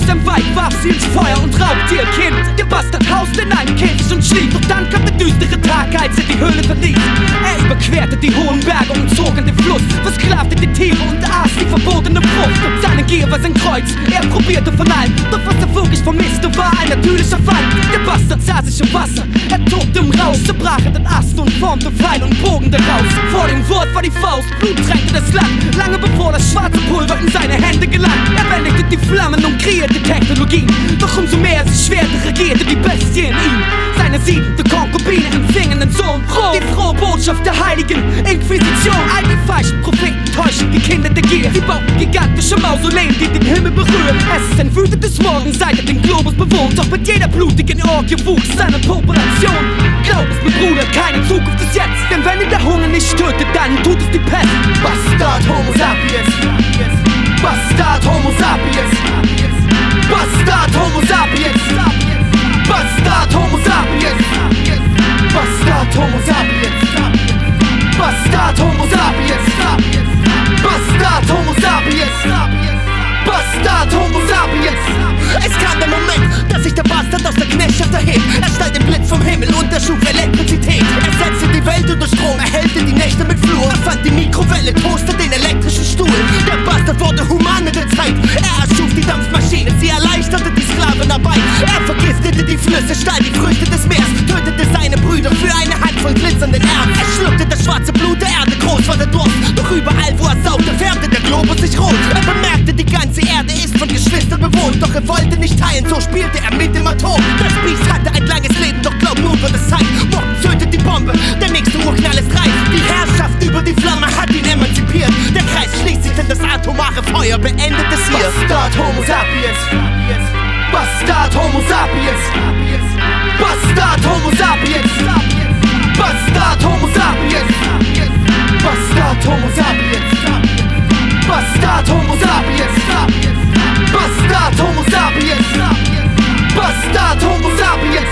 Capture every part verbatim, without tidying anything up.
sein Weib, warf sie ins Feuer und raubte ihr Kind. Der Bastard hauste in einem Käfig und schlief. Doch dann kam der düstere Tag, als er die Höhle verließ. Er überquerte die hohen Berge und zog an den Fluss, versklavte die Tiere und aß die verbotene Frucht. Und seine Gier war sein Kreuz, er probierte von allem. Doch was er wirklich vermisste, war ein natürlicher Feind. Der Bastard sah sich im Wasser, er tobte im Rausch, zerbrach er den Ast und formte Pfeil und Bogen daraus. Vor dem Wort war die Faust, Blut tränkte das Land, lange bevor das schwarze Pulver in seine Hände gelangt. Er bändigte die Flammen und kreierte Technologien, doch umso mehr sie schwerte, regierte die Bestie in ihm. Seine siebente Konkubine empfing einen Sohn, Rom. Die frohe Botschaft der heiligen Inquisition. All die falschen Propheten täuschen die Kinder der Gier. Sie bauten gigantische Mausoleen, die den Himmel berühren. Es ist ein wütendes Morgen, seit er den Globus bewohnt. Doch mit jeder blutigen Orgie wuchs seine Population. Glaub es mir, Bruder, keine Zukunft ist jetzt. Denn wenn ihn der Hunger nicht tötet, dann tut es die Pest. Bastard Homo sapiens, Bastard Homo sapiens, Bastard Homo sapiens, Bastard Homo sapiens, Bastard Homo sapiens, Bastard Homo sapiens, Bastard Homo sapiens, Bastard Homo sapiens. Es kam der Moment, dass sich der Bastard aus der Knechtschaft erhebt. Er stellt den Blitz vom Himmel und erschuf Elektrizität. Er setzte die Welt unter Strom, erhellte die Nächte mit Fluor. Er fand die Mikrowelle, toaste den elektrischen Stuhl. Der Bastard wurde human mit der Zeit. Er erschuf die Dampfmaschine, sie erleichterte die Sklavenarbeit. Er vergiftete die Flüsse, stahl die Früchte des Meers, tötete seine Brüder für eine Handvoll glitzernden Erden. Er schluckte das schwarze Blut der Erde, groß war der Durst. Doch überall, wo er saugte, färbte der Globus sich rot. Er bemerkte, die ganze Erde ist von Geschwistern bewohnt. Doch er wollte nicht teilen, so spielte er mit dem Atom. Das Biest hatte ein langes Leben, doch glaub, nun wird es Zeit. Morgen zündet die Bombe, der nächste Urknall ist reif. Die Herrschaft über die Flamme hat ihn emanzipiert. Der Kreis schließt sich, denn das atomare Feuer beendet es hier. Bastard Homo sapiens, Bastard Homo sapiens, Bastard Homo sapiens, Bastard Homo sapiens, Bastard Homo sapiens, Bastard Homo sapiens, Bastard Homo sapiens, Bastard Homo sapiens.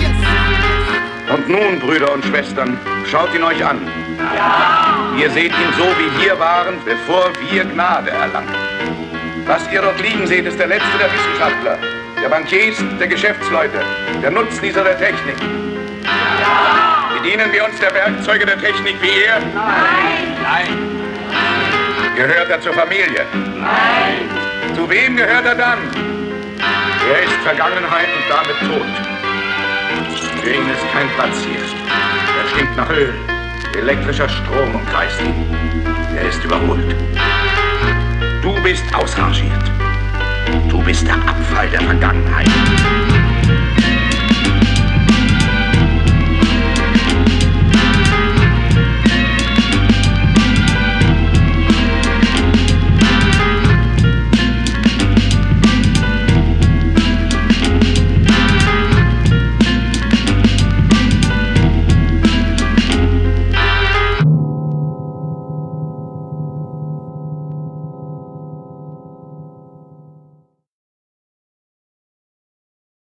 Und nun, Brüder und Schwestern, schaut ihn euch an. Ja. Ihr seht ihn so, wie wir waren, bevor wir Gnade erlangten. Was ihr dort liegen seht, ist der letzte der Wissenschaftler, der Bankiers, der Geschäftsleute, der Nutznießer der Technik. Ja. Bedienen wir uns der Werkzeuge der Technik wie er? Nein. Nein. Gehört er zur Familie? Nein. Zu wem gehört er dann? Er ist Vergangenheit und damit tot. Für ihn ist kein Platz hier. Er stinkt nach Öl. Elektrischer Strom umkreist ihn. Er ist überholt. Du bist ausrangiert. Du bist der Abfall der Vergangenheit.